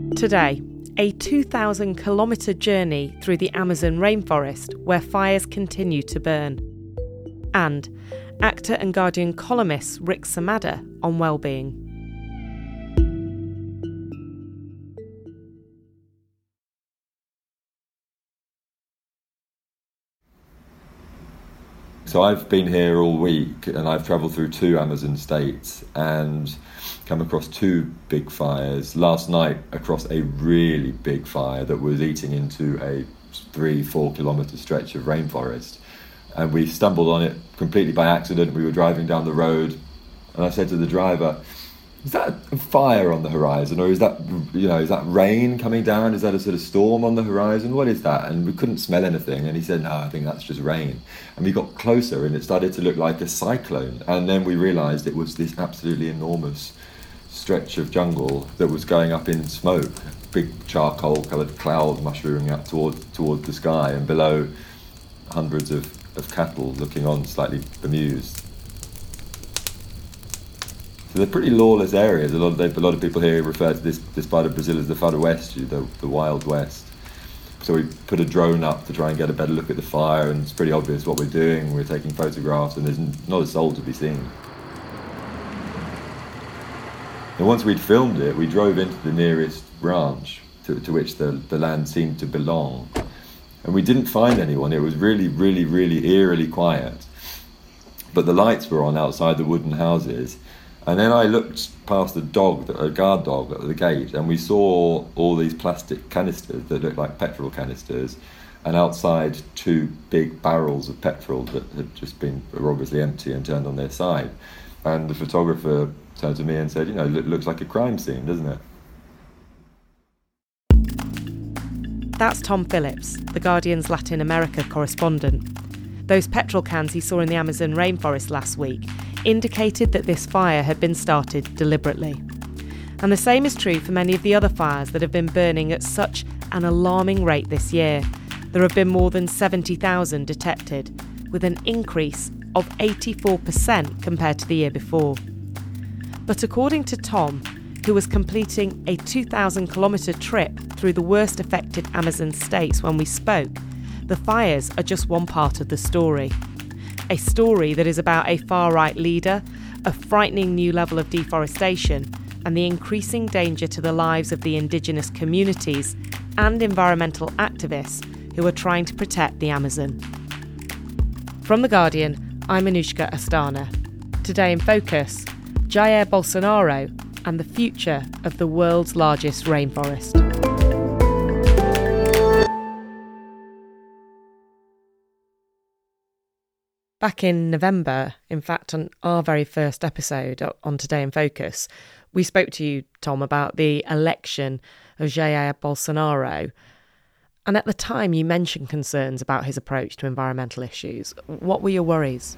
Today, a 2,000-kilometre journey through the Amazon rainforest where fires continue to burn. And actor and Guardian columnist Rick Samada on well-being. So I've been here all week and I've travelled through 2 Amazon states and come across 2 big fires. Last night across a really big fire that was eating into a 3-4 kilometre stretch of rainforest. And we stumbled on it completely by accident. We were driving down the road and I said to the driver, "Is that a fire on the horizon, or is that rain coming down? Is that a sort of storm on the horizon? What is that?" And we couldn't smell anything. And he said, "No, I think that's just rain." And we got closer and it started to look like a cyclone. And then we realised it was this absolutely enormous stretch of jungle that was going up in smoke, big charcoal-coloured clouds mushrooming up toward the sky, and below hundreds of cattle looking on slightly bemused. So they're pretty lawless areas. A lot of people here refer to this part of Brazil as the Faroeste, the Wild West. So we put a drone up to try and get a better look at the fire, and it's pretty obvious what we're doing. We're taking photographs, and there's not a soul to be seen. And once we'd filmed it, we drove into the nearest ranch to which the land seemed to belong. And we didn't find anyone. It was really, really, really eerily quiet. But the lights were on outside the wooden houses. And then I looked past a guard dog at the gate, and we saw all these plastic canisters that looked like petrol canisters, and outside 2 big barrels of petrol that were obviously empty and turned on their side. And the photographer turned to me and said, "It looks like a crime scene, doesn't it?" That's Tom Phillips, the Guardian's Latin America correspondent. Those petrol cans he saw in the Amazon rainforest last week indicated that this fire had been started deliberately. And the same is true for many of the other fires that have been burning at such an alarming rate this year. There have been more than 70,000 detected, with an increase of 84% compared to the year before. But according to Tom, who was completing a 2,000-kilometre trip through the worst affected Amazon states when we spoke, the fires are just one part of the story. A story that is about a far-right leader, a frightening new level of deforestation, and the increasing danger to the lives of the indigenous communities and environmental activists who are trying to protect the Amazon. From The Guardian, I'm Anushka Astana. Today in Focus, Jair Bolsonaro and the future of the world's largest rainforest. Back in November, in fact, on our very first episode on Today in Focus, we spoke to you, Tom, about the election of Jair Bolsonaro. And at the time, you mentioned concerns about his approach to environmental issues. What were your worries?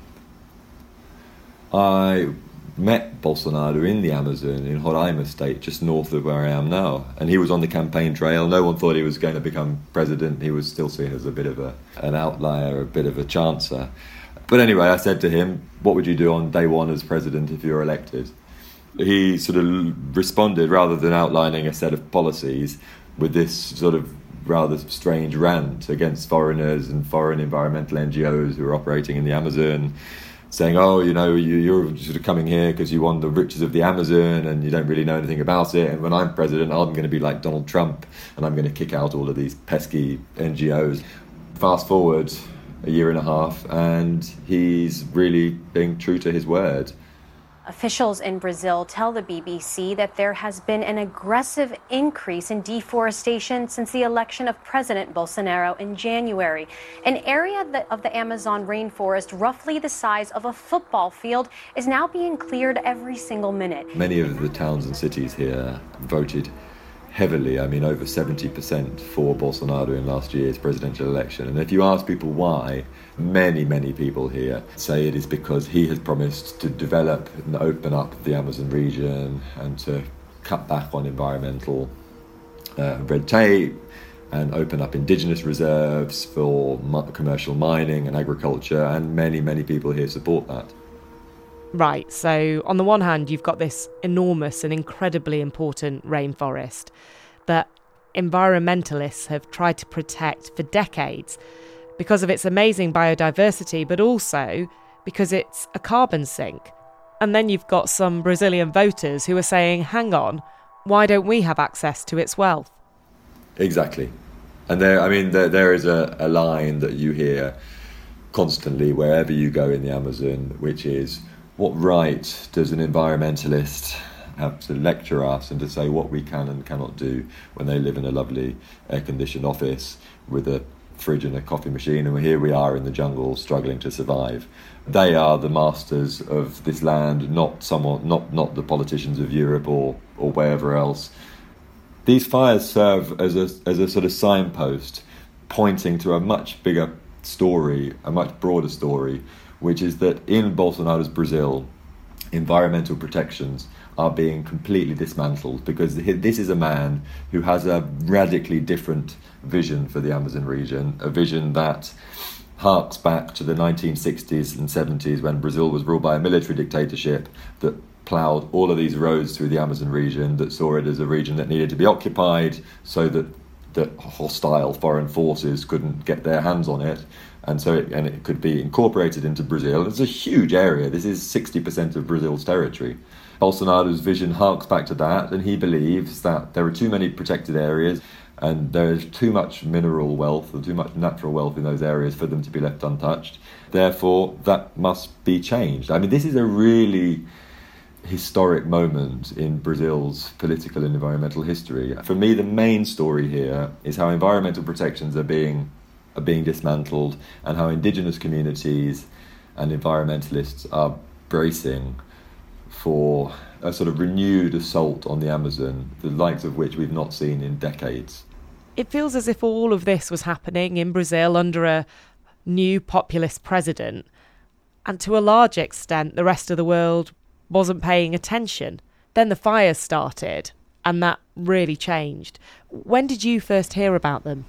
I met Bolsonaro in the Amazon, in Roraima state, just north of where I am now. And he was on the campaign trail. No one thought he was going to become president. He was still seen as a bit of an outlier, a bit of a chancer. But anyway, I said to him, "What would you do on day one as president if you were elected?" He sort of responded, rather than outlining a set of policies, with this sort of rather strange rant against foreigners and foreign environmental NGOs who are operating in the Amazon, saying, you're sort of coming here because you want the riches of the Amazon and you don't really know anything about it. And when I'm president, I'm going to be like Donald Trump and I'm going to kick out all of these pesky NGOs. Fast forward a year and a half and he's really being true to his word. Officials in Brazil tell the BBC that there has been an aggressive increase in deforestation since the election of President Bolsonaro in January. An area of the Amazon rainforest, roughly the size of a football field, is now being cleared every single minute. Many of the towns and cities here voted heavily, over 70% for Bolsonaro in last year's presidential election. And if you ask people why, many people here say it is because he has promised to develop and open up the Amazon region and to cut back on environmental red tape and open up indigenous reserves for commercial mining and agriculture, and many people here support that. Right, so on the one hand, you've got this enormous and incredibly important rainforest, that environmentalists have tried to protect for decades because of its amazing biodiversity, but also because it's a carbon sink. And then you've got some Brazilian voters who are saying, hang on, why don't we have access to its wealth? Exactly. And there is a line that you hear constantly wherever you go in the Amazon, which is, what right does an environmentalist have to lecture us and to say what we can and cannot do when they live in a lovely air-conditioned office with a fridge and a coffee machine, and here we are in the jungle struggling to survive. They are the masters of this land, not the politicians of Europe or wherever else. These fires serve as a sort of signpost pointing to a much bigger story, a much broader story, which is that in Bolsonaro's Brazil, environmental protections are being completely dismantled because this is a man who has a radically different vision for the Amazon region, a vision that harks back to the 1960s and 70s when Brazil was ruled by a military dictatorship that ploughed all of these roads through the Amazon region, that saw it as a region that needed to be occupied so that hostile foreign forces couldn't get their hands on it, and it could be incorporated into Brazil. It's a huge area. This is 60% of Brazil's territory. Bolsonaro's vision harks back to that, and he believes that there are too many protected areas and there is too much mineral wealth or too much natural wealth in those areas for them to be left untouched. Therefore, that must be changed. This is a really historic moment in Brazil's political and environmental history. For me, the main story here is how environmental protections are being dismantled and how indigenous communities and environmentalists are bracing for a sort of renewed assault on the Amazon, the likes of which we've not seen in decades. It feels as if all of this was happening in Brazil under a new populist president, and to a large extent the rest of the world wasn't paying attention. Then the fires started, and that really changed. When did you first hear about them?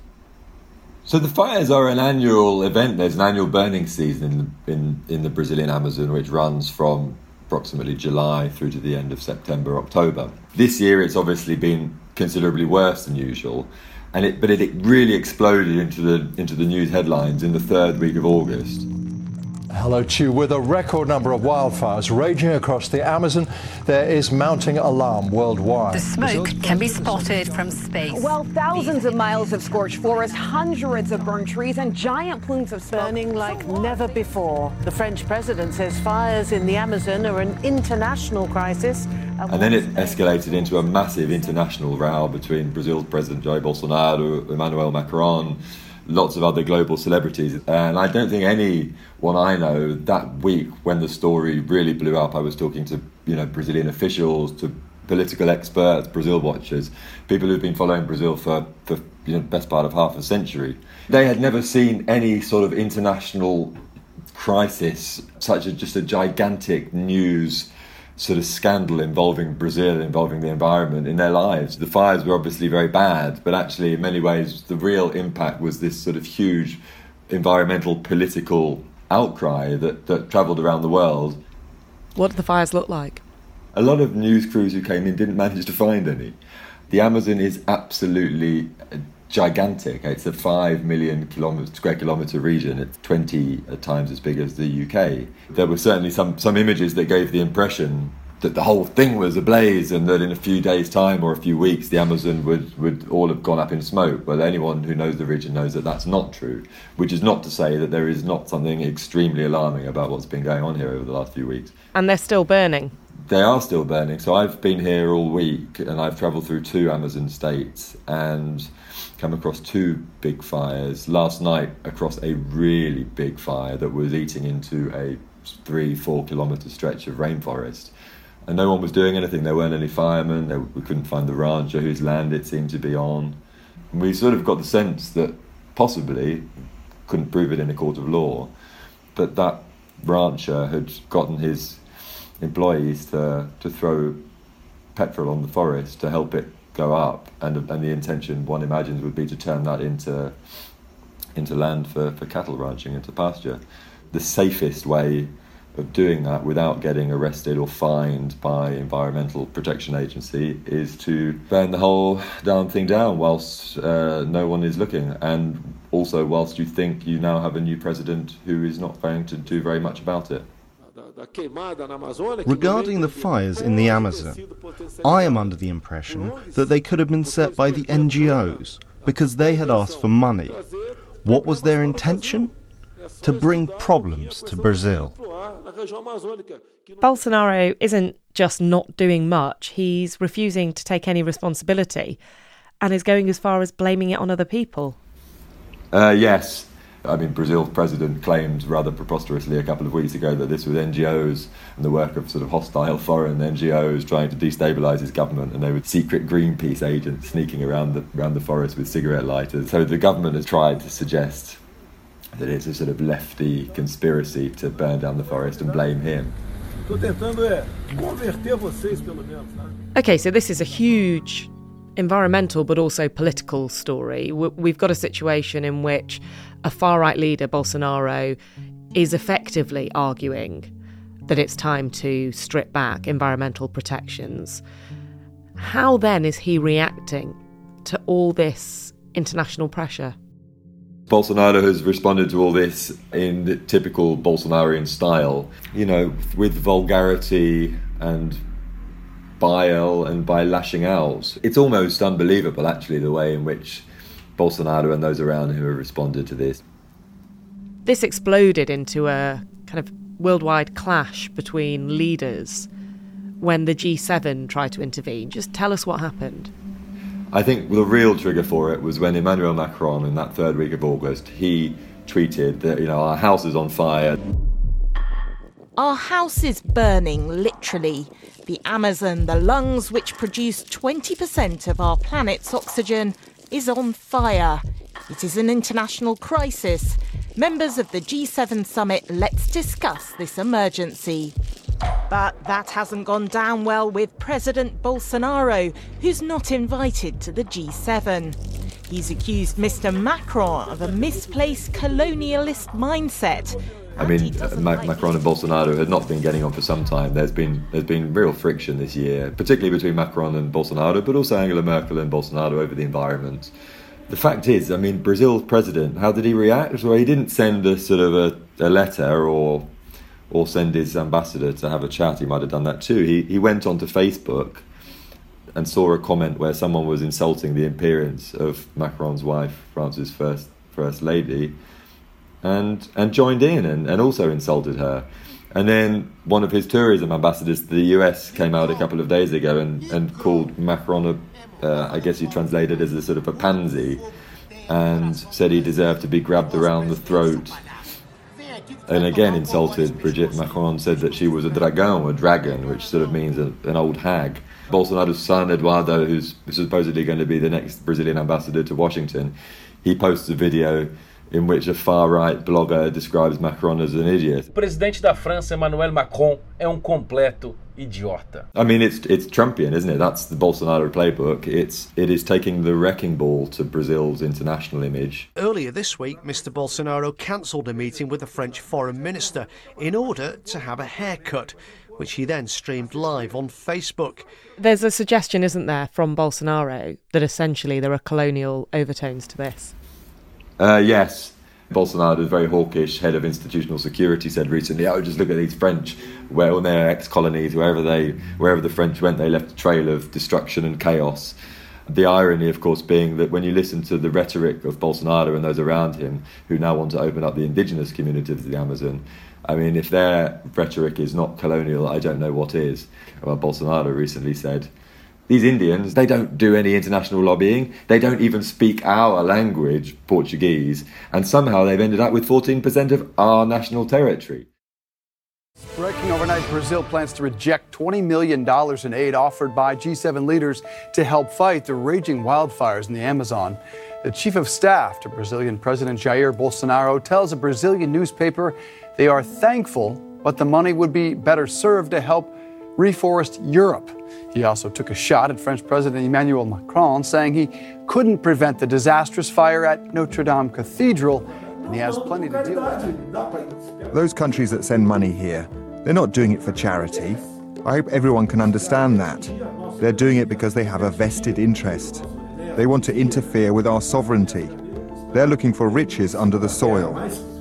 So the fires are an annual event. There's an annual burning season in the Brazilian Amazon, which runs from approximately July through to the end of September, October. This year it's obviously been considerably worse than usual, but it really exploded into the news headlines in the third week of August. Hello to you. With a record number of wildfires raging across the Amazon, there is mounting alarm worldwide. The smoke can be spotted from space. Well, thousands of miles of scorched forest, hundreds of burned trees and giant plumes of smoke. Burning like never before. The French president says fires in the Amazon are an international crisis. And then it escalated into a massive international row between Brazil's President Jair Bolsonaro, Emmanuel Macron, lots of other global celebrities. And I don't think anyone I know that week when the story really blew up, I was talking to Brazilian officials, to political experts, Brazil watchers, people who've been following Brazil for the best part of half a century. They had never seen any sort of international crisis, such as just a gigantic news sort of scandal involving Brazil, involving the environment in their lives. The fires were obviously very bad, but actually in many ways the real impact was this sort of huge environmental political outcry that travelled around the world. What did the fires look like? A lot of news crews who came in didn't manage to find any. The Amazon is absolutely gigantic. It's a 5 million square kilometre region. It's 20 times as big as the UK. There were certainly some images that gave the impression that the whole thing was ablaze and that in a few days' time or a few weeks the Amazon would all have gone up in smoke. But anyone who knows the region knows that that's not true, which is not to say that there is not something extremely alarming about what's been going on here over the last few weeks. And they're still burning? They are still burning. So I've been here all week and I've travelled through 2 Amazon states and come across 2 big fires. Last night across a really big fire that was eating into a 3-4 kilometre stretch of rainforest. And no one was doing anything. There weren't any firemen. We couldn't find the rancher whose land it seemed to be on. And we sort of got the sense that possibly, couldn't prove it in a court of law, but that rancher had gotten his employees to throw petrol on the forest to help it go up, and the intention, one imagines, would be to turn that into into land for cattle ranching, into pasture. The safest way of doing that without getting arrested or fined by Environmental Protection Agency is to burn the whole damn thing down whilst no one is looking, and also whilst you think you now have a new president who is not going to do very much about it. Regarding the fires in the Amazon, I am under the impression that they could have been set by the NGOs because they had asked for money. What was their intention? To bring problems to Brazil. Bolsonaro isn't just not doing much, he's refusing to take any responsibility and is going as far as blaming it on other people. Yes. I mean, Brazil's president claimed rather preposterously a couple of weeks ago that this was NGOs and the work of sort of hostile foreign NGOs trying to destabilise his government, and they were secret Greenpeace agents sneaking around the forest with cigarette lighters. So the government has tried to suggest that it's a sort of lefty conspiracy to burn down the forest and blame him. OK, so this is a huge environmental but also political story. We've got a situation in which a far-right leader, Bolsonaro, is effectively arguing that it's time to strip back environmental protections. How then is he reacting to all this international pressure? Bolsonaro has responded to all this in the typical Bolsonarian style, you know, with vulgarity and bile and by lashing out. It's almost unbelievable, actually, the way in which Bolsonaro and those around him have responded to this. This exploded into a kind of worldwide clash between leaders when the G7 tried to intervene. Just tell us what happened. I think the real trigger for it was when Emmanuel Macron, in that third week of August, he tweeted that, you know, our house is on fire. Our house is burning, literally. The Amazon, the lungs which produce 20% of our planet's oxygen, is on fire. It is an international crisis. Members of the G7 summit, let's discuss this emergency. But that hasn't gone down well with President Bolsonaro, who's not invited to the G7. He's accused Mr. Macron of a misplaced colonialist mindset. I mean, Macron and Bolsonaro had not been getting on for some time. There's been real friction this year, particularly between Macron and Bolsonaro, but also Angela Merkel and Bolsonaro over the environment. The fact is, I mean, Brazil's president, how did he react? Well, he didn't send a sort of a letter or send his ambassador to have a chat. He might have done that too. He went onto Facebook and saw a comment where someone was insulting the appearance of Macron's wife, France's first lady, and joined in and also insulted her. And then one of his tourism ambassadors to the US came out a couple of days ago and called Macron I guess he translated as a sort of a pansy, and said he deserved to be grabbed around the throat. And again insulted Brigitte Macron, said that she was a dragon, which sort of means an old hag. Bolsonaro's son, Eduardo, who's supposedly going to be the next Brazilian ambassador to Washington, he posts a video in which a far-right blogger describes Macron as an idiot. O presidente da França, Emmanuel Macron, é completo idiota. I mean, it's Trumpian, isn't it? That's the Bolsonaro playbook. It is taking the wrecking ball to Brazil's international image. Earlier this week, Mr. Bolsonaro cancelled a meeting with the French foreign minister in order to have a haircut, which he then streamed live on Facebook. There's a suggestion, isn't there, from Bolsonaro that essentially there are colonial overtones to this? Yes. Bolsonaro, the very hawkish head of institutional security, said recently, just look at these French, where on their ex-colonies, wherever the French went, they left a trail of destruction and chaos. The irony, of course, being that when you listen to the rhetoric of Bolsonaro and those around him, who now want to open up the indigenous communities of the Amazon, I mean, if their rhetoric is not colonial, I don't know what is. Well, Bolsonaro recently said, these Indians, they don't do any international lobbying. They don't even speak our language, Portuguese. And somehow they've ended up with 14% of our national territory. Breaking overnight, Brazil plans to reject $20 million in aid offered by G7 leaders to help fight the raging wildfires in the Amazon. The chief of staff to Brazilian President Jair Bolsonaro tells a Brazilian newspaper they are thankful, but the money would be better served to help reforest Europe. He also took a shot at French President Emmanuel Macron, saying he couldn't prevent the disastrous fire at Notre Dame Cathedral, and he has plenty to deal with. Those countries that send money here They're not doing it for charity. I hope everyone can understand that. They're doing it because they have a vested interest. They want to interfere with our sovereignty. They're looking for riches under the soil.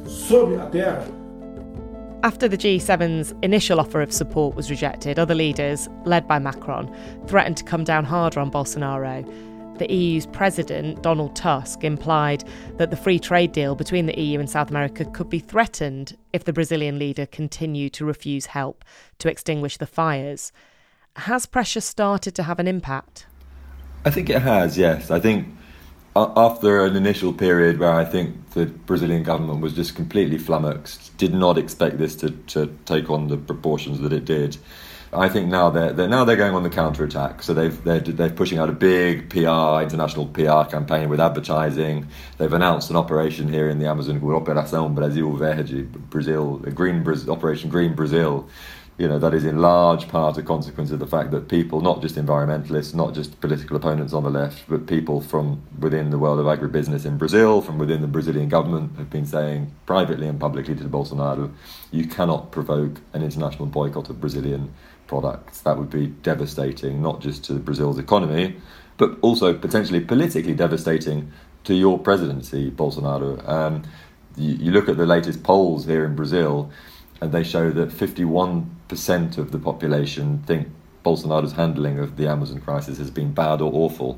After the G7's initial offer of support was rejected, other leaders, led by Macron, threatened to come down harder on Bolsonaro. The EU's president, Donald Tusk, implied that the free trade deal between the EU and South America could be threatened if the Brazilian leader continued to refuse help to extinguish the fires. Has pressure started to have an impact? I think it has, yes. I think after an initial period where I think the Brazilian government was just completely flummoxed, did not expect this to take on the proportions that it did, I think now they're going on the counterattack. So they're pushing out a big international PR campaign with advertising. They've announced an operation here in the Amazon called Operação Brasil Verde, Operation Green Brazil. You know, that is in large part a consequence of the fact that people, not just environmentalists, not just political opponents on the left, but people from within the world of agribusiness in Brazil, from within the Brazilian government, have been saying privately and publicly to Bolsonaro, you cannot provoke an international boycott of Brazilian products. That would be devastating, not just to Brazil's economy, but also potentially politically devastating to your presidency, Bolsonaro. You look at the latest polls here in Brazil, and they show that 51% of the population think Bolsonaro's handling of the Amazon crisis has been bad or awful.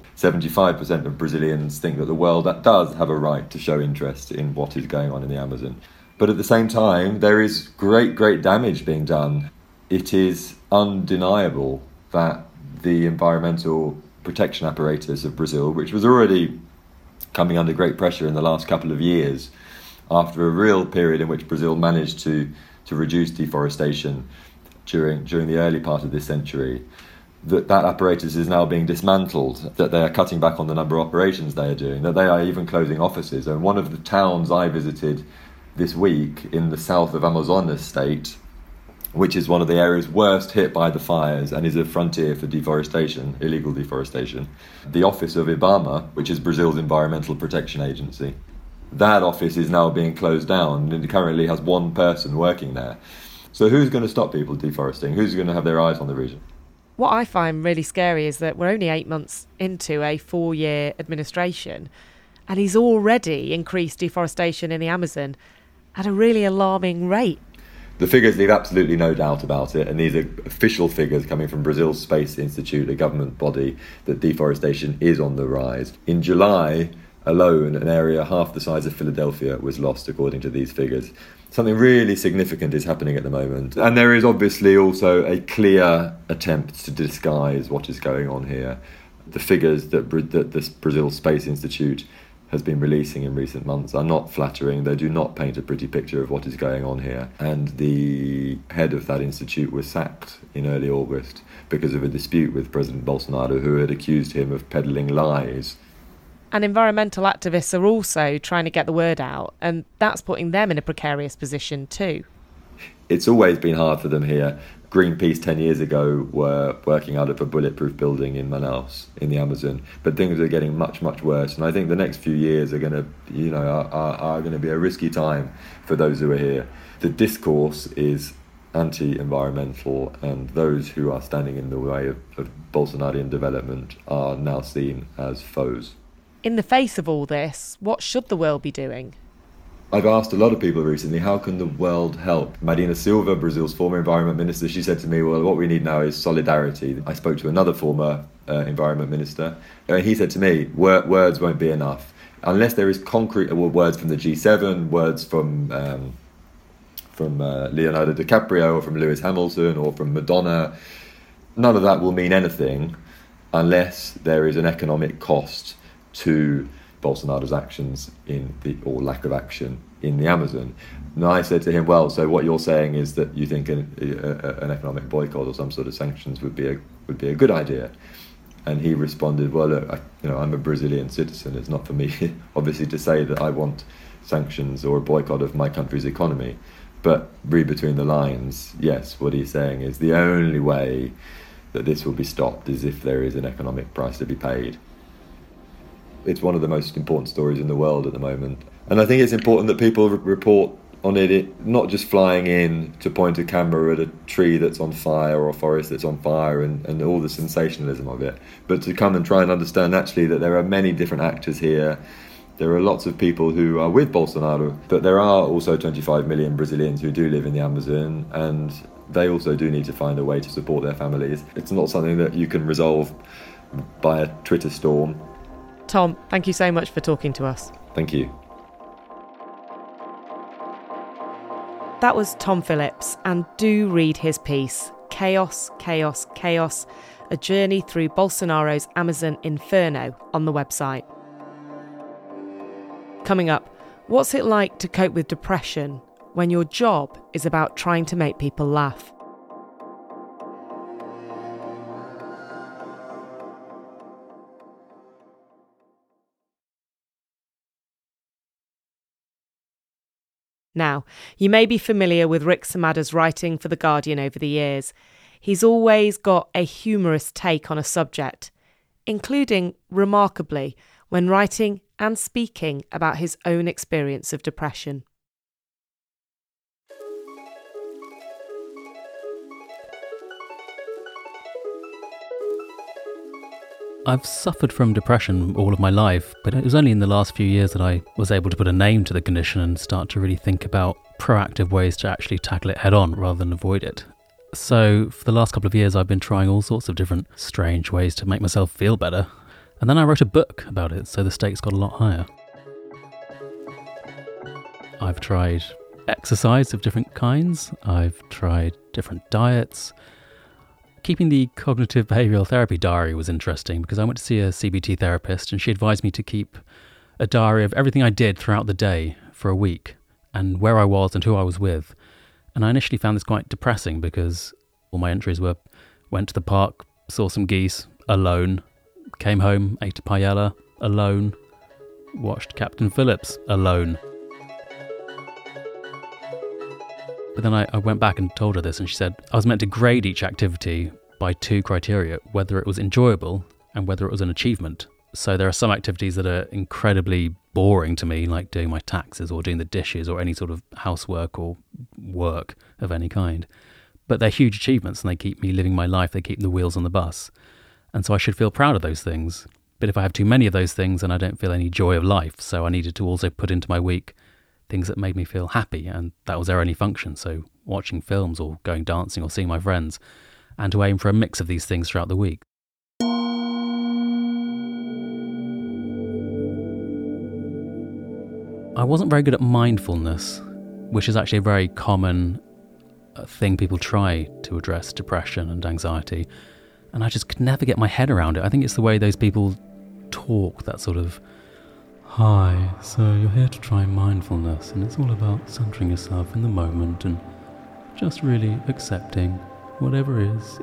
75% of Brazilians think that the world does have a right to show interest in what is going on in the Amazon. But at the same time, there is great damage being done. It is undeniable that the environmental protection apparatus of Brazil, which was already coming under great pressure in the last couple of years, after a real period in which Brazil managed to reduce deforestation during the early part of this century, that apparatus is now being dismantled, that they are cutting back on the number of operations they are doing, that they are even closing offices. And one of the towns I visited this week in the south of Amazonas state, which is one of the areas worst hit by the fires and is a frontier for deforestation, illegal deforestation, the office of IBAMA, which is Brazil's environmental protection agency, that office is now being closed down and it currently has one person working there. So who's going to stop people deforesting? Who's going to have their eyes on the region? What I find really scary is that we're only 8 months into a 4-year administration and he's already increased deforestation in the Amazon at a really alarming rate. The figures leave absolutely no doubt about it, and these are official figures coming from Brazil's Space Institute, a government body, that deforestation is on the rise. In July alone, an area half the size of Philadelphia was lost, according to these figures. Something really significant is happening at the moment. And there is obviously also a clear attempt to disguise what is going on here. The figures that this Brazil Space Institute has been releasing in recent months are not flattering. They do not paint a pretty picture of what is going on here. And the head of that institute was sacked in early August because of a dispute with President Bolsonaro, who had accused him of peddling lies. And environmental activists are also trying to get the word out, and that's putting them in a precarious position too. It's always been hard for them here. Greenpeace 10 years ago were working out of a bulletproof building in Manaus, in the Amazon, but things are getting much worse. And I think the next few years are going to, are going to be a risky time for those who are here. The discourse is anti-environmental, and those who are standing in the way of Bolsonarian development are now seen as foes. In the face of all this, what should the world be doing? I've asked a lot of people recently, how can the world help? Marina Silva, Brazil's former environment minister, she said to me, well, what we need now is solidarity. I spoke to another former environment minister, and he said to me, words won't be enough. Unless there is concrete words from the G7, words from Leonardo DiCaprio or from Lewis Hamilton or from Madonna, none of that will mean anything unless there is an economic cost to Bolsonaro's actions or lack of action in the Amazon. And I said to him, well, so what you're saying is that you think an economic boycott or some sort of sanctions would be a good idea. And he responded, well, look, I'm a Brazilian citizen. It's not for me, obviously, to say that I want sanctions or a boycott of my country's economy. But read between the lines, yes, what he's saying is the only way that this will be stopped is if there is an economic price to be paid. It's one of the most important stories in the world at the moment. And I think it's important that people report on it, not just flying in to point a camera at a tree that's on fire or a forest that's on fire and all the sensationalism of it, but to come and try and understand actually that there are many different actors here. There are lots of people who are with Bolsonaro, but there are also 25 million Brazilians who do live in the Amazon, and they also do need to find a way to support their families. It's not something that you can resolve by a Twitter storm. Tom, thank you so much for talking to us. Thank you. That was Tom Phillips, and do read his piece, Chaos, Chaos, Chaos, a journey through Bolsonaro's Amazon Inferno, on the website. Coming up, what's it like to cope with depression when your job is about trying to make people laugh? Now, you may be familiar with Rick Samada's writing for The Guardian over the years. He's always got a humorous take on a subject, including, remarkably, when writing and speaking about his own experience of depression. I've suffered from depression all of my life, but it was only in the last few years that I was able to put a name to the condition and start to really think about proactive ways to actually tackle it head on rather than avoid it. So for the last couple of years I've been trying all sorts of different strange ways to make myself feel better. And then I wrote a book about it, so the stakes got a lot higher. I've tried exercise of different kinds. I've tried different diets. Keeping the cognitive behavioural therapy diary was interesting because I went to see a CBT therapist and she advised me to keep a diary of everything I did throughout the day for a week and where I was and who I was with. And I initially found this quite depressing because all my entries were went to the park, saw some geese, alone, came home, ate a paella, alone, watched Captain Phillips, alone. But then I went back and told her this and she said I was meant to grade each activity by 2 criteria, whether it was enjoyable and whether it was an achievement. So there are some activities that are incredibly boring to me, like doing my taxes or doing the dishes or any sort of housework or work of any kind. But they're huge achievements and they keep me living my life, they keep the wheels on the bus. And so I should feel proud of those things. But if I have too many of those things, then I don't feel any joy of life. So I needed to also put into my week things that made me feel happy, and that was their only function. So watching films or going dancing or seeing my friends, and to aim for a mix of these things throughout the week. I wasn't very good at mindfulness, which is actually a very common thing people try to address depression and anxiety. And I just could never get my head around it. I think it's the way those people talk, that sort of, hi, so you're here to try mindfulness, and it's all about centering yourself in the moment and just really accepting whatever is.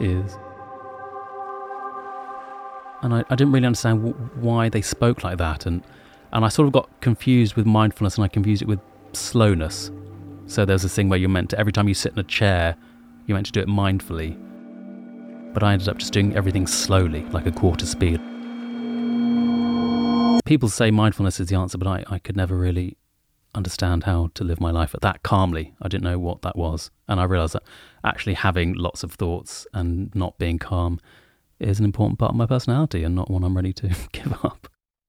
And I didn't really understand why they spoke like that, and I sort of got confused with mindfulness, and I confused it with slowness. So there's this thing where you're meant to, every time you sit in a chair, you're meant to do it mindfully. But I ended up just doing everything slowly, like a quarter speed. People say mindfulness is the answer, but I could never really understand how to live my life that calmly. I didn't know what that was. And I realised that actually having lots of thoughts and not being calm is an important part of my personality and not one I'm ready to give up.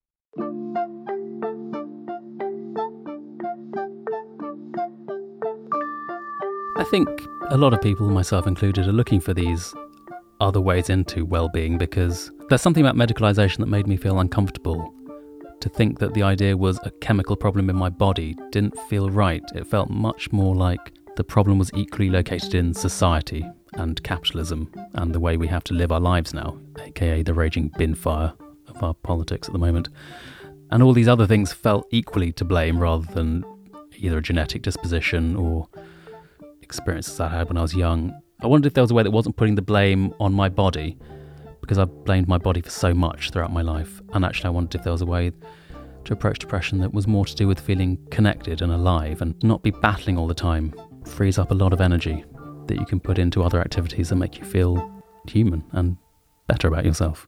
I think a lot of people, myself included, are looking for these other ways into well-being because there's something about medicalisation that made me feel uncomfortable. To think that the idea was a chemical problem in my body didn't feel right. It felt much more like the problem was equally located in society and capitalism and the way we have to live our lives now, aka the raging bin fire of our politics at the moment. And all these other things felt equally to blame rather than either a genetic disposition or experiences I had when I was young. I wondered if there was a way that wasn't putting the blame on my body, because I've blamed my body for so much throughout my life. And actually I wondered if there was a way to approach depression that was more to do with feeling connected and alive and not be battling all the time. It frees up a lot of energy that you can put into other activities that make you feel human and better about yourself.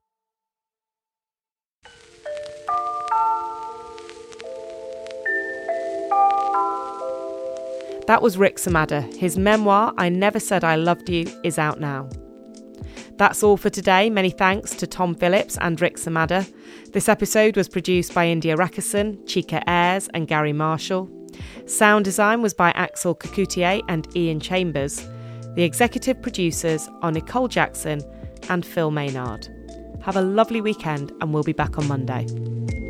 That was Rick Samada. His memoir, I Never Said I Loved You, is out now. That's all for today. Many thanks to Tom Phillips and Rick Samada. This episode was produced by India Rakison, Chika Ayres and Gary Marshall. Sound design was by Axel Kacoutié and Ian Chambers. The executive producers are Nicole Jackson and Phil Maynard. Have a lovely weekend and we'll be back on Monday.